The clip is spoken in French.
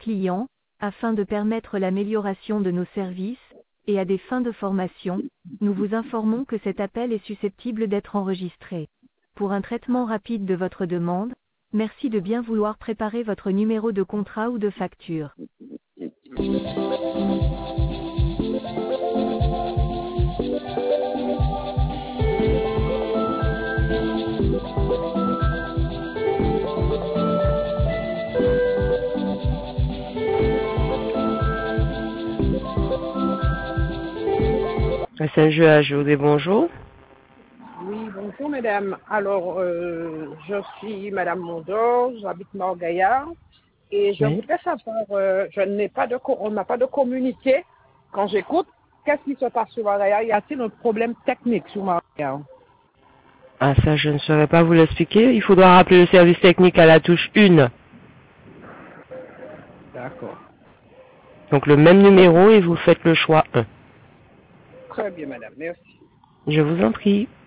clients, afin de permettre l'amélioration de nos services, et à des fins de formation, nous vous informons que cet appel est susceptible d'être enregistré. Pour un traitement rapide de votre demande, merci de bien vouloir préparer votre numéro de contrat ou de facture. SNG à Jodé, bonjour. Oui, bonjour mesdames. Alors, je suis Madame Mondor, j'habite Morgaillard et je Oui. voudrais savoir, on n'a pas de communiqué. Quand j'écoute, qu'est-ce qui se passe sur Morgaillard? Y a-t-il un problème technique sur Morgaillard? Ah, ça, je ne saurais pas vous l'expliquer. Il faudra rappeler le service technique à la touche 1. D'accord. Donc le même numéro et vous faites le choix 1. Très bien, madame. Merci. Je vous en prie.